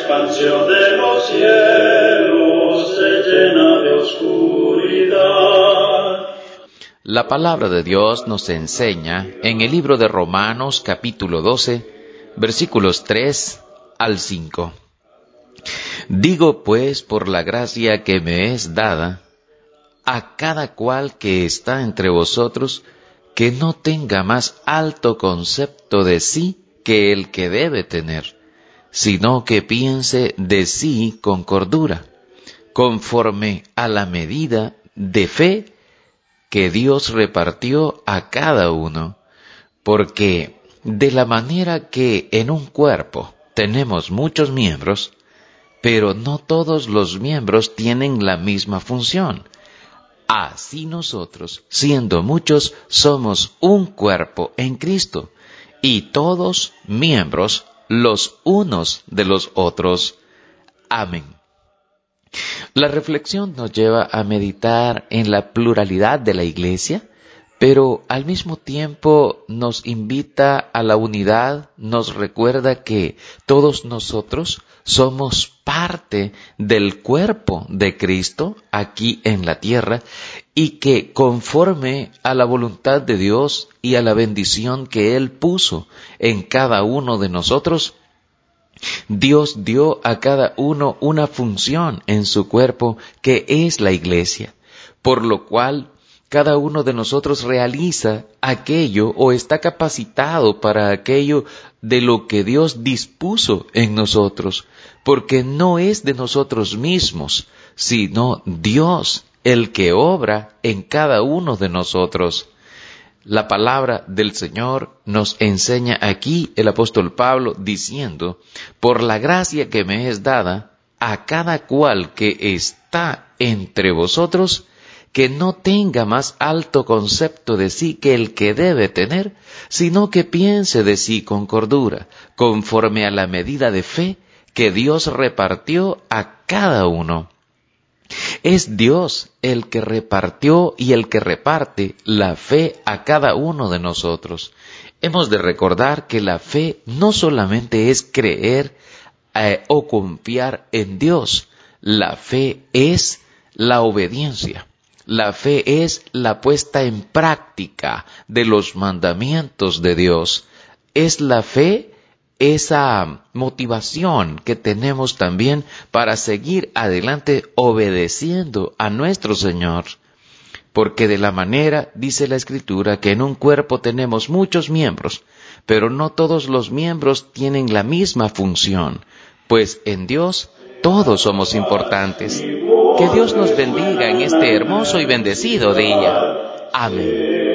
expansión de los cielos se llena de oscuridad. La palabra de Dios nos enseña en el libro de Romanos capítulo 12, versículos 3 al 5. Digo pues por la gracia que me es dada, a cada cual que está entre vosotros, que no tenga más alto concepto de sí que el que debe tener, sino que piense de sí con cordura, conforme a la medida de fe que Dios repartió a cada uno, porque de la manera que en un cuerpo tenemos muchos miembros, pero no todos los miembros tienen la misma función. Así nosotros, siendo muchos, somos un cuerpo en Cristo, y todos miembros los unos de los otros. Amén. La reflexión nos lleva a meditar en la pluralidad de la Iglesia, pero al mismo tiempo nos invita a la unidad, nos recuerda que todos nosotros somos parte del cuerpo de Cristo aquí en la tierra y que conforme a la voluntad de Dios y a la bendición que Él puso en cada uno de nosotros, Dios dio a cada uno una función en su cuerpo que es la Iglesia, por lo cual cada uno de nosotros realiza aquello o está capacitado para aquello de lo que Dios dispuso en nosotros, porque no es de nosotros mismos, sino Dios el que obra en cada uno de nosotros. La palabra del Señor nos enseña aquí el apóstol Pablo diciendo, por la gracia que me es dada, a cada cual que está entre vosotros, que no tenga más alto concepto de sí que el que debe tener, sino que piense de sí con cordura, conforme a la medida de fe que Dios repartió a cada uno. Es Dios el que repartió y el que reparte la fe a cada uno de nosotros. Hemos de recordar que la fe no solamente es creer o confiar en Dios. La fe es la obediencia. La fe es la puesta en práctica de los mandamientos de Dios. Es la fe esa motivación que tenemos también para seguir adelante obedeciendo a nuestro Señor. Porque de la manera, dice la Escritura, que en un cuerpo tenemos muchos miembros, pero no todos los miembros tienen la misma función, pues en Dios todos somos importantes. Que Dios nos bendiga en este hermoso y bendecido día. Amén.